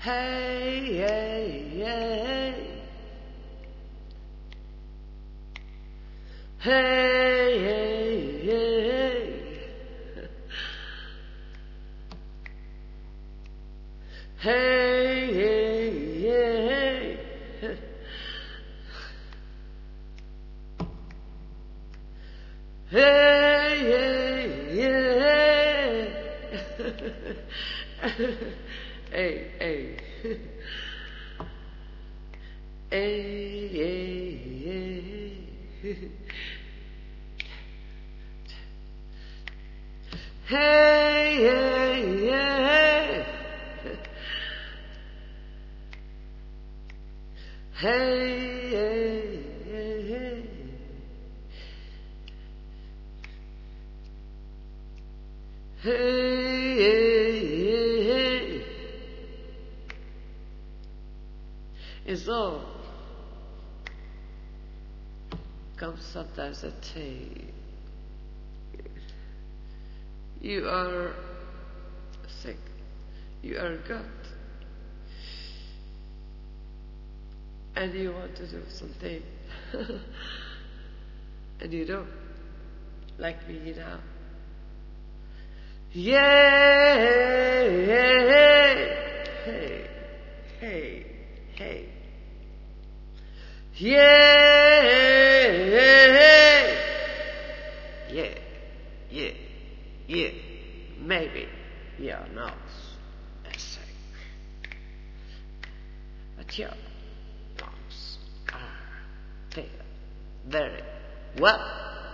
Hey, hey, hey. Hey, hey, hey. Hey, hey, hey. Hey, hey, hey. Hey, hey. Hey, hey, hey. Hey, hey, hey. Hey, hey, hey. Hey, hey, hey. It's all comes sometimes at you are sick, you are God, and you want to do something, and you don't, like me now. Yeah, hey, hey, hey, hey. Yeah, yeah, yeah, yeah, maybe your nose is sick, but your lungs are feel very well.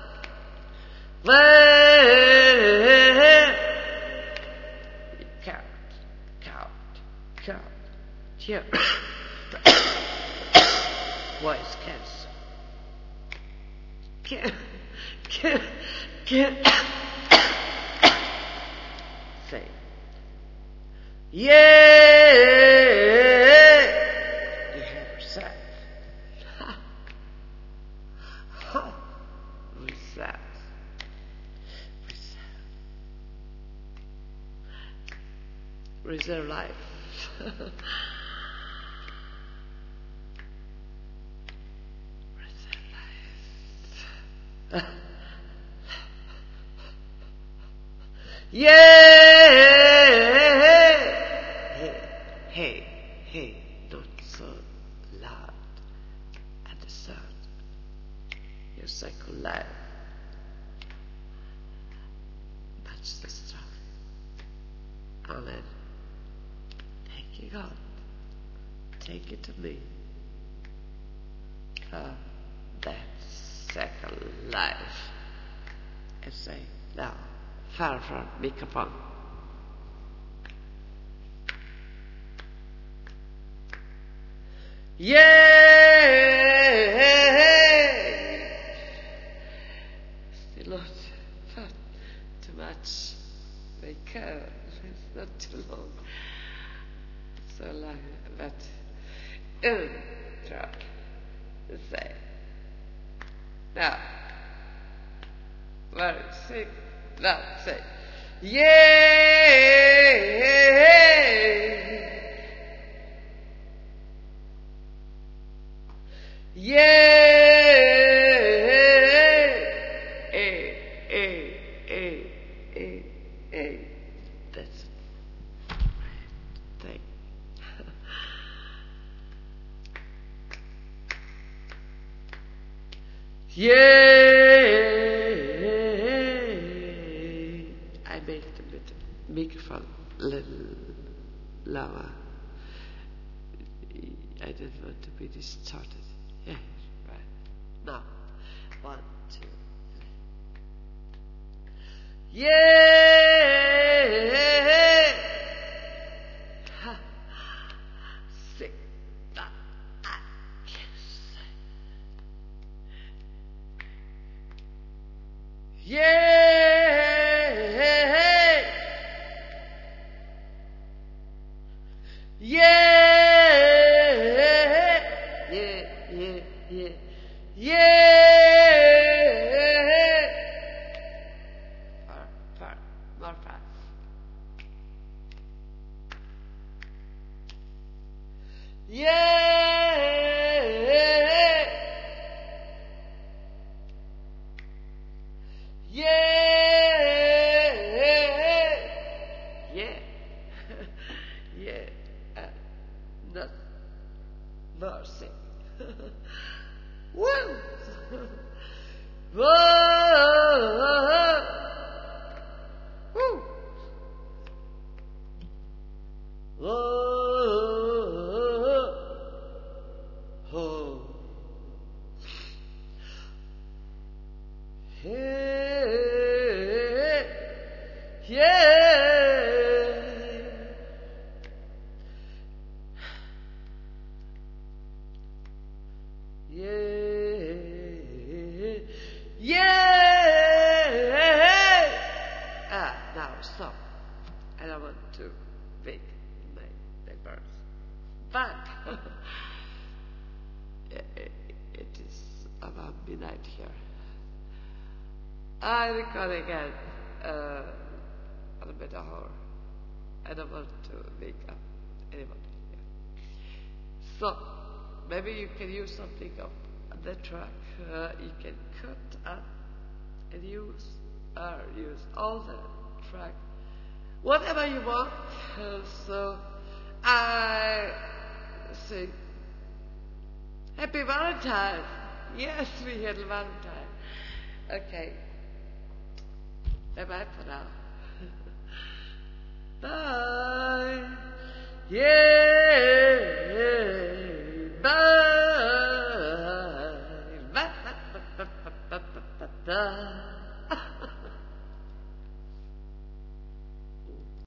Well, count, your voice can't say. Yeah, you have yourself. Reserve. Reserve life. Reserve life. Yeah. Hey, not so loud at the sound. Your cycle life. That's the stuff. Amen. Thank you, God. Take it to me. That second life. And say, now, far mikrofon. Yeah! Still not fun. Too much. Because it's not too long. So long, but try to say. Now, very sick. Now say, yeah! Hey. That's the right thing. I made it a bit microphone a little lower. I didn't want to be distorted. Yeah, right. Now, 1, 2, 3. Yeah! Ha. Sick. That I can say. Yeah! More fast. Yeah. Yeah. Not mercy. Woo! Whoa! Woo! Whoa! Oh. Hey, yeah. Yeah. Yeah. Now stop. I don't want to wake my neighbors. But it is about midnight here. I record again on a better hour. I don't want to wake up anybody here. So maybe you can use something of the track. You can cut up and use all the track, whatever you want. So I say Happy Valentine's. Yes, we had Valentine. Okay. Bye bye for now. Bye. Yeah.